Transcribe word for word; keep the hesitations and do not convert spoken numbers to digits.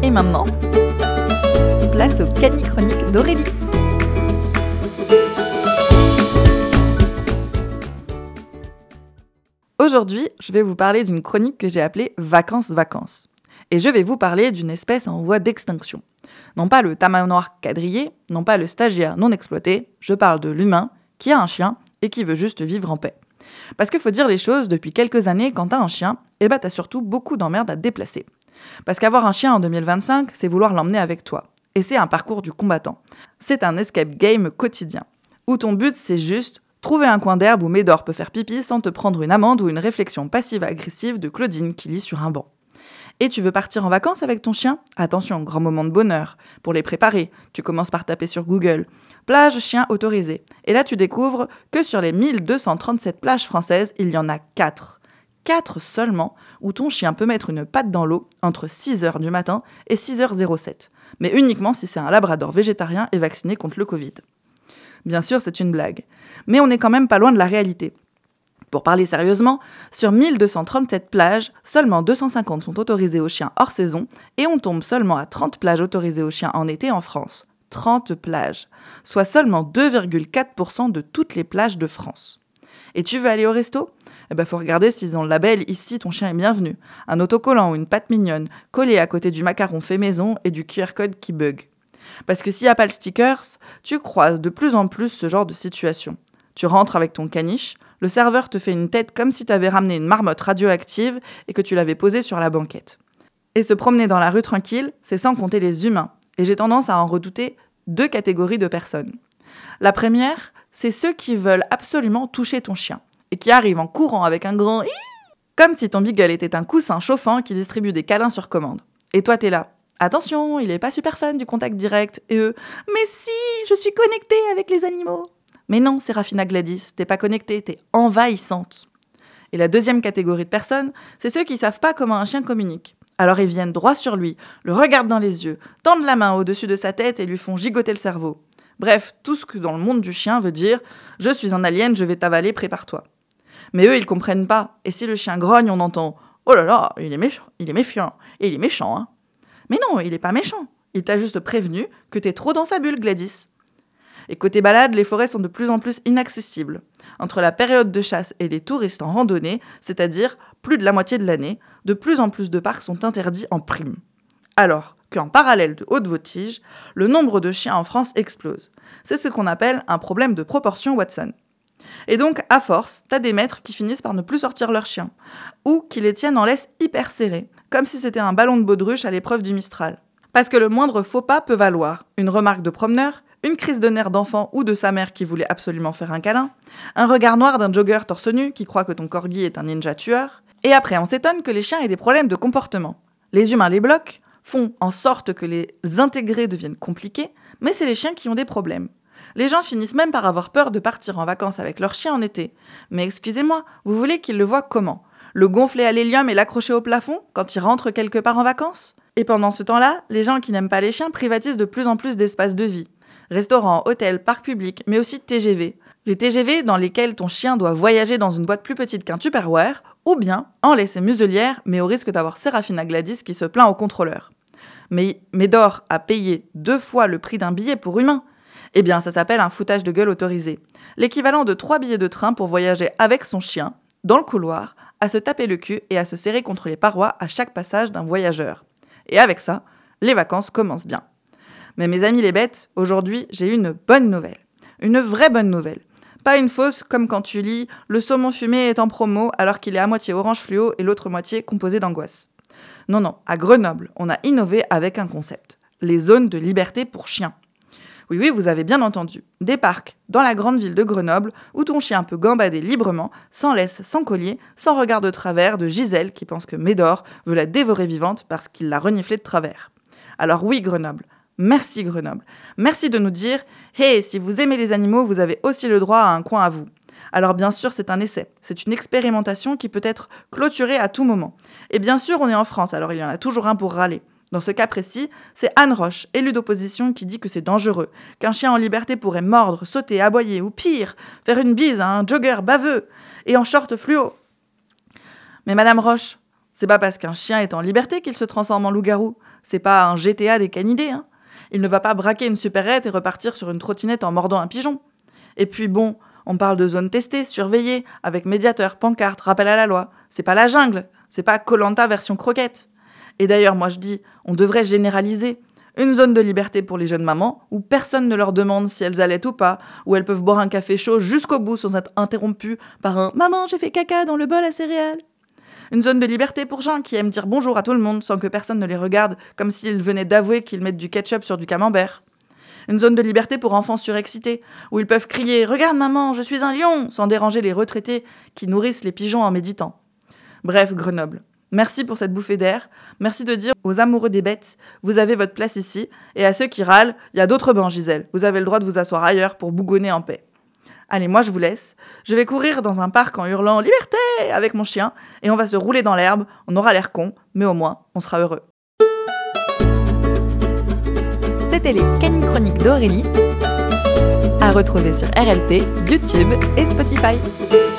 Et maintenant, place aux cani-chroniques d'Aurélie. Aujourd'hui, je vais vous parler d'une chronique que j'ai appelée « Vacances-vacances ». Et je vais vous parler d'une espèce en voie d'extinction. Non pas le tamanoir quadrillé, non pas le stagiaire non exploité, je parle de l'humain qui a un chien et qui veut juste vivre en paix. Parce qu'il faut dire les choses, depuis quelques années, quand t'as un chien, eh ben t'as surtout beaucoup d'emmerdes à te déplacer. Parce qu'avoir un chien en deux mille vingt-cinq, c'est vouloir l'emmener avec toi. Et c'est un parcours du combattant. C'est un escape game quotidien, où ton but c'est juste trouver un coin d'herbe où Médor peut faire pipi sans te prendre une amende ou une réflexion passive-agressive de Claudine qui lit sur un banc. Et tu veux partir en vacances avec ton chien ? Attention, grand moment de bonheur. Pour les préparer, tu commences par taper sur Google « plage chien autorisée ». Et là, tu découvres que sur les mille deux cent trente-sept plages françaises, il y en a quatre. quatre seulement, où ton chien peut mettre une patte dans l'eau entre six heures du matin et six heures sept. Mais uniquement si c'est un labrador végétarien et vacciné contre le Covid. Bien sûr, c'est une blague. Mais on n'est quand même pas loin de la réalité. Pour parler sérieusement, sur mille deux cent trente-sept plages, seulement deux cent cinquante sont autorisées aux chiens hors saison et on tombe seulement à trente plages autorisées aux chiens en été en France. trente plages, soit seulement deux virgule quatre pour cent de toutes les plages de France. Et tu veux aller au resto ? Eh ben faut regarder s'ils ont le label « Ici, ton chien est bienvenu », un autocollant ou une patte mignonne collé à côté du macaron fait maison et du Q R code qui bug. Parce que s'il n'y a pas le stickers, tu croises de plus en plus ce genre de situation. Tu rentres avec ton caniche, le serveur te fait une tête comme si tu avais ramené une marmotte radioactive et que tu l'avais posée sur la banquette. Et se promener dans la rue tranquille, c'est sans compter les humains. Et j'ai tendance à en redouter deux catégories de personnes. La première, c'est ceux qui veulent absolument toucher ton chien et qui arrivent en courant avec un grand « hi » comme si ton beagle était un coussin chauffant qui distribue des câlins sur commande. Et toi, t'es là. Attention, il est pas super fan du contact direct. Et eux, mais si, je suis connectée avec les animaux. Mais non, Séraphina Gladys, t'es pas connectée, t'es envahissante. Et la deuxième catégorie de personnes, c'est ceux qui savent pas comment un chien communique. Alors ils viennent droit sur lui, le regardent dans les yeux, tendent la main au-dessus de sa tête et lui font gigoter le cerveau. Bref, tout ce que dans le monde du chien veut dire « je suis un alien, je vais t'avaler, prépare-toi ». Mais eux, ils comprennent pas. Et si le chien grogne, on entend « oh là là, il est méchant, il est méfiant, et il est méchant, hein ». Mais non, il est pas méchant. Il t'a juste prévenu que t'es trop dans sa bulle, Gladys. Et côté balade, les forêts sont de plus en plus inaccessibles. Entre la période de chasse et les touristes en randonnée, c'est-à-dire plus de la moitié de l'année, de plus en plus de parcs sont interdits en prime. Alors qu'en parallèle de haute voltige, le nombre de chiens en France explose. C'est ce qu'on appelle un problème de proportion Watson. Et donc, à force, t'as des maîtres qui finissent par ne plus sortir leurs chiens, ou qui les tiennent en laisse hyper serrée, comme si c'était un ballon de baudruche à l'épreuve du Mistral. Parce que le moindre faux pas peut valoir une remarque de promeneur, une crise de nerfs d'enfant ou de sa mère qui voulait absolument faire un câlin, un regard noir d'un jogger torse nu qui croit que ton corgi est un ninja tueur, et après on s'étonne que les chiens aient des problèmes de comportement. Les humains les bloquent, font en sorte que les intégrer deviennent compliqués, mais c'est les chiens qui ont des problèmes. Les gens finissent même par avoir peur de partir en vacances avec leur chien en été. Mais excusez-moi, vous voulez qu'ils le voient comment ? Le gonfler à l'hélium et l'accrocher au plafond quand il rentre quelque part en vacances ? Et pendant ce temps-là, les gens qui n'aiment pas les chiens privatisent de plus en plus d'espaces de vie. Restaurants, hôtels, parcs publics, mais aussi T G V. Les T G V dans lesquels ton chien doit voyager dans une boîte plus petite qu'un Tupperware, ou bien en laisser muselière, mais au risque d'avoir Séraphina Gladys qui se plaint au contrôleur. Mais Médor a payé deux fois le prix d'un billet pour humain. Eh bien, ça s'appelle un foutage de gueule autorisé. L'équivalent de trois billets de train pour voyager avec son chien, dans le couloir, à se taper le cul et à se serrer contre les parois à chaque passage d'un voyageur. Et avec ça, les vacances commencent bien. Mais mes amis les bêtes, aujourd'hui, j'ai une bonne nouvelle. Une vraie bonne nouvelle. Pas une fausse comme quand tu lis « Le saumon fumé est en promo alors qu'il est à moitié orange fluo et l'autre moitié composé d'angoisse ». Non, non, à Grenoble, on a innové avec un concept. Les zones de liberté pour chiens. Oui, oui, vous avez bien entendu. Des parcs dans la grande ville de Grenoble où ton chien peut gambader librement, sans laisse, sans collier, sans regard de travers de Gisèle qui pense que Médor veut la dévorer vivante parce qu'il l'a reniflée de travers. Alors oui, Grenoble. Merci Grenoble. Merci de nous dire « Hey, si vous aimez les animaux, vous avez aussi le droit à un coin à vous ». Alors bien sûr, c'est un essai. C'est une expérimentation qui peut être clôturée à tout moment. Et bien sûr, on est en France, alors il y en a toujours un pour râler. Dans ce cas précis, c'est Anne Roche, élue d'opposition, qui dit que c'est dangereux, qu'un chien en liberté pourrait mordre, sauter, aboyer ou pire, faire une bise à un jogger baveux et en short fluo. Mais Madame Roche, C'est pas parce qu'un chien est en liberté qu'il se transforme en loup-garou. C'est pas un G T A des canidés, hein. Il ne va pas braquer une supérette et repartir sur une trottinette en mordant un pigeon. Et puis bon, on parle de zone testée, surveillée, avec médiateur, pancarte, rappel à la loi. C'est pas la jungle, c'est pas Koh-Lanta version croquette. Et d'ailleurs, moi je dis, on devrait généraliser. Une zone de liberté pour les jeunes mamans, où personne ne leur demande si elles allaitent ou pas, où elles peuvent boire un café chaud jusqu'au bout sans être interrompues par un « Maman, j'ai fait caca dans le bol à céréales ». Une zone de liberté pour gens qui aiment dire bonjour à tout le monde sans que personne ne les regarde, comme s'ils venaient d'avouer qu'ils mettent du ketchup sur du camembert. Une zone de liberté pour enfants surexcités, où ils peuvent crier « Regarde maman, je suis un lion !» sans déranger les retraités qui nourrissent les pigeons en méditant. Bref, Grenoble. Merci pour cette bouffée d'air. Merci de dire aux amoureux des bêtes, vous avez votre place ici. Et à ceux qui râlent, il y a d'autres bancs, Gisèle. Vous avez le droit de vous asseoir ailleurs pour bougonner en paix. Allez, moi je vous laisse. Je vais courir dans un parc en hurlant « Liberté !» avec mon chien. Et on va se rouler dans l'herbe. On aura l'air con, mais au moins, on sera heureux. C'était les Canines Chroniques d'Aurélie. À retrouver sur R L T, YouTube et Spotify.